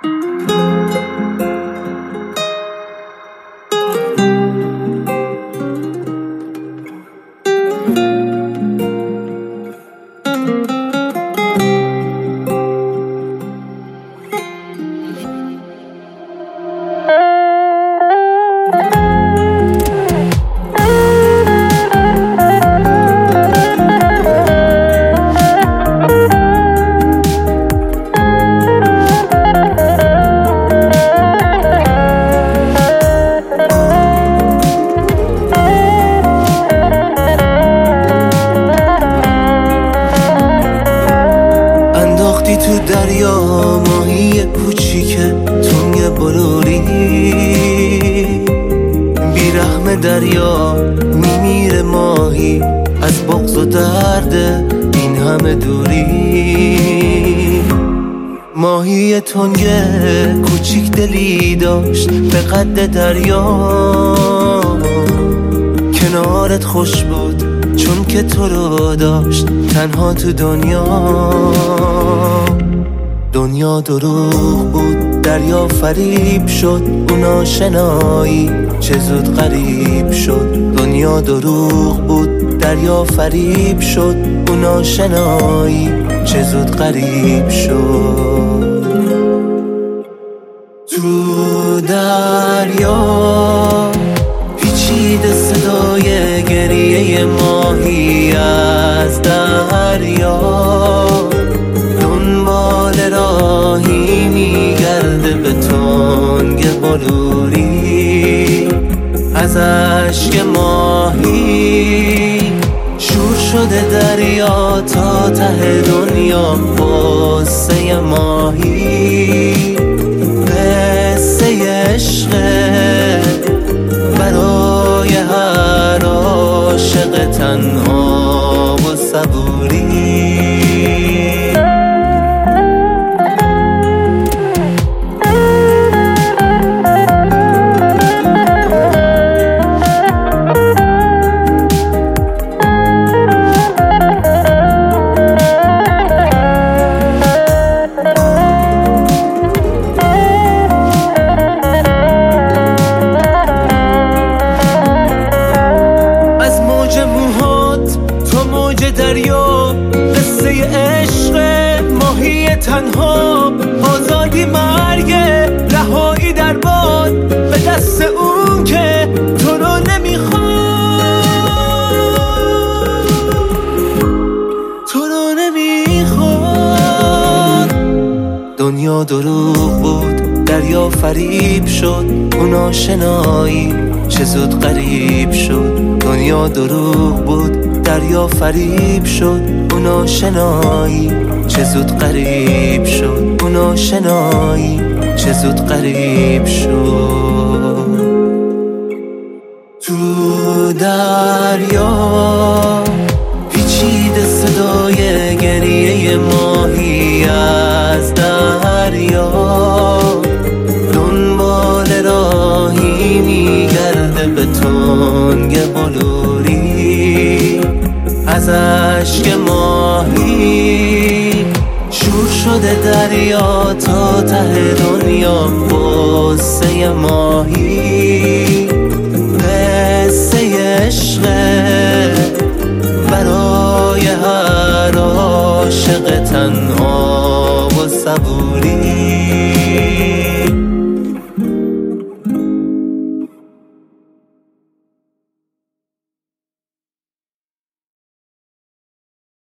تو دریا ماهی کوچیکه تنگ بلوری، بیرحم دریا میمیره ماهی از بغض و درد این همه دوری. ماهی تنگ کوچیک دلی داشت به قد دریا، کنارت خوش بود چون که تو رو داشت تنها تو دنیا دروغ بود، دریا فریب شد، اون آشنایی چه زود غریب شد. دنیا دروغ بود، دریا فریب شد، اون آشنایی چه زود غریب شد. تو دریا پیچیده صدای گریه ماهی از دریا، دنبال راهی میگرده به تنگ بلوری. از اشک ماهی شور شده دریا تا ته دنیا، قصه ماهی قصه عشقه برای هر عاشق تنها و صبوری. دریا قصه عشق ماهی تنها، آزادی مرگ رهایی در باد به دست اون که تو رو نمیخواد. دنیا دروغ بود، دریا فریب شد، اون آشنایی چه زود غریب شد. دنیا دروغ بود، دریا فریب شد، اون آشنایی چه زود غریب شد. اون آشنایی چه زود غریب شد. تو دریا پیچیده صدای گریه ماهی از دریا، دنبال راهی میگرده به تنگ بلوری. از اشک ماهی شور شده دریا تا ته دنیا، قصه ماهی قصه عشقه برای هر عاشق تنها و صبوری.